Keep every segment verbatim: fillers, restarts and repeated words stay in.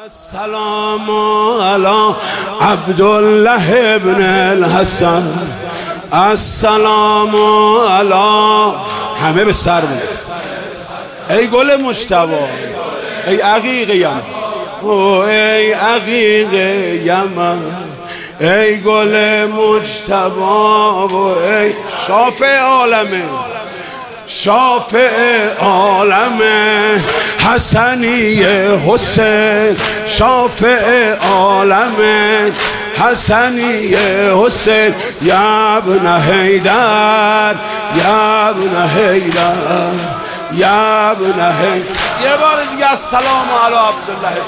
السلام علی عبدالله ابن الحسن. السلام علی، همه به سر بود. ای گل مجتبی، ای عقیق یمن، ای عقیق یمن، ای گل مجتبی و ای شافع عالمه، شافع عالم حسنی حسین، شافع عالم حسنی حسین، یا ابن حیدر، یا ابن حیدر، یا ابن حیدر. یه بار دیگه السلام علی عبدالله،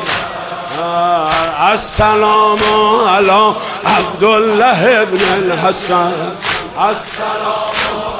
السلام علی عبدالله ابن الحسن. السلام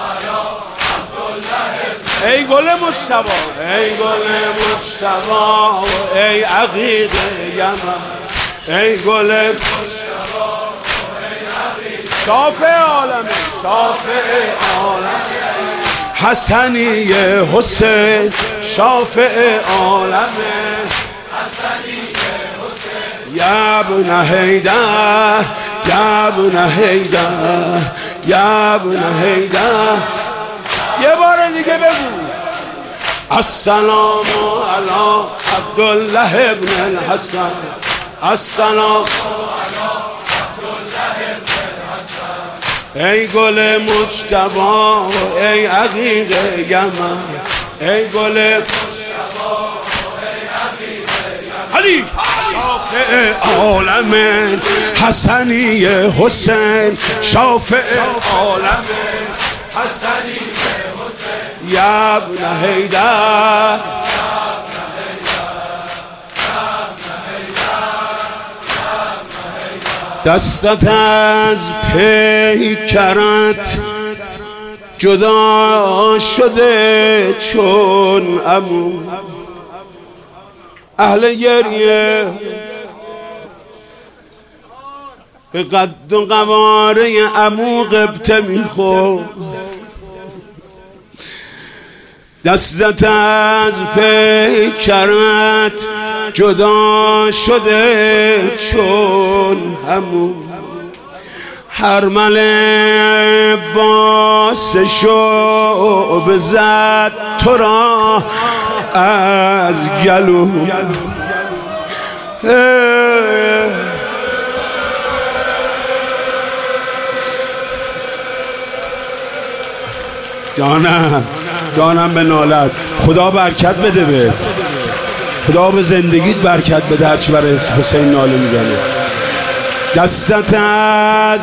ای گل مجتبی، ای گل مجتبی، ای عقیق یمن، ای گل مجتبی، ای عقیق شافع عالم، شافع عالم حسنی حسین، شافع عالم حسنی حسین، یا ابن حیدر، یا ابن حیدر، یا ابن حیدر. یه بار دیگه بگو السلام علی عبدالله ابن الحسن. السلام علی عبدالله ابن الحسن، ای گل مجتبی، ای عقیق یمن، ای گل مجتبی، ای عقیق یمن، علی شافع عالم حسنی حسین، شافع عالم حسنی حسین، یا ابن حیدر، دستت از پیکرت جدا شده چون عمو، اهل گریه به قد و قواره عمو غبطه میخورد. دستت از پیکرت جدا شده چون عمو، هرمل باسشو بزد تو را از گلو. جانم جانم به نالت، خدا برکت بده، به خدا به زندگیت برکت بده، هرچی برای حسین ناله میزنه. دستت از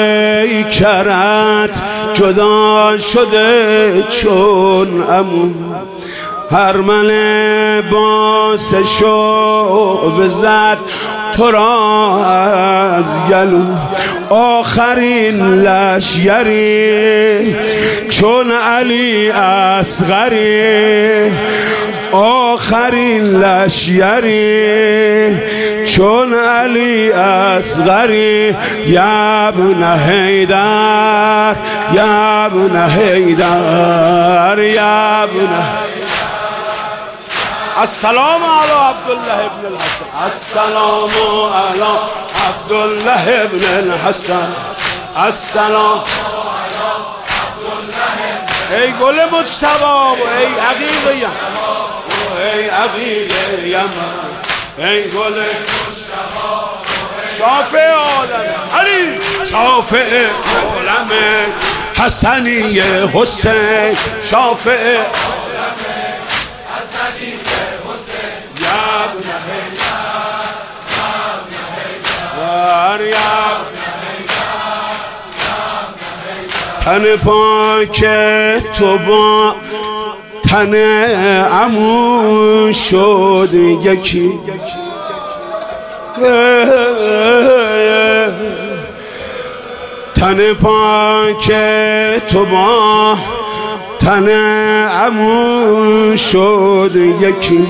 پیکرت جدا شده چون عمو، هرمل باسشو بزد تو را از گلو. آخرین لشگری چون علی اصغری، آخرین لشگری چون علی اصغری، یا ابن حیدر، یا ابن حیدر، یا ابن. السلام علی عبدالله ابن الحسن. السلام علی عبدالله ابن الحسن. السلام علی عبدالله، ای گل مجتبی، ای عقیق یمن، ای عقیق یمن، ای گل مجتبی، شافع عالم، علی شافع عالم حسنی حسین، شافع عالم حسنی حسین، یا ابن حیدر، یا ابن حیدر. تن پاک تو با تن عمو شد یکی، تن پاک تو با تن عمو شد یکی،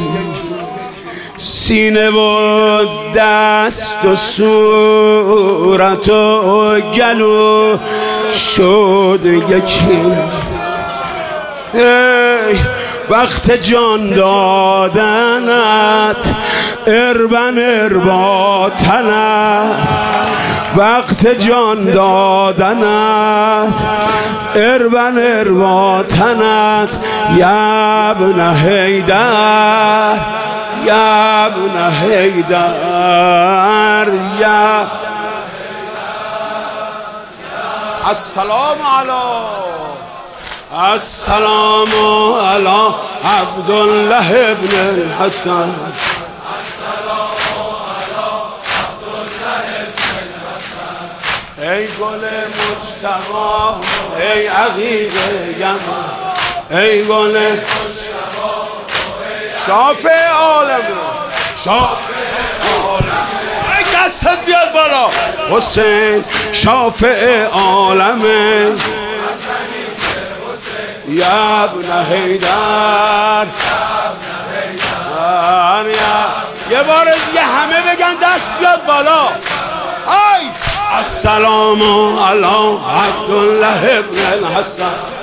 سینه و دست و صورت و گلو شد یکی. ای وقت جان دادنت اربن ارباتنت وقت جان دادنت اربن ارباتنت یا ابن حیدر یا ابن حیدر یا السلام علی السلام علی عبدالله ابن الحسن ای گل مجتبی ای عقیق یمن ای گل شافع عالم شافع عالم ای دستت بیاد بالا حسین شافع عالم یا ابن حیدر یه بار دیگه همه بگن دست بیاد بالا ای السلام علی عبدالله ابن الحسن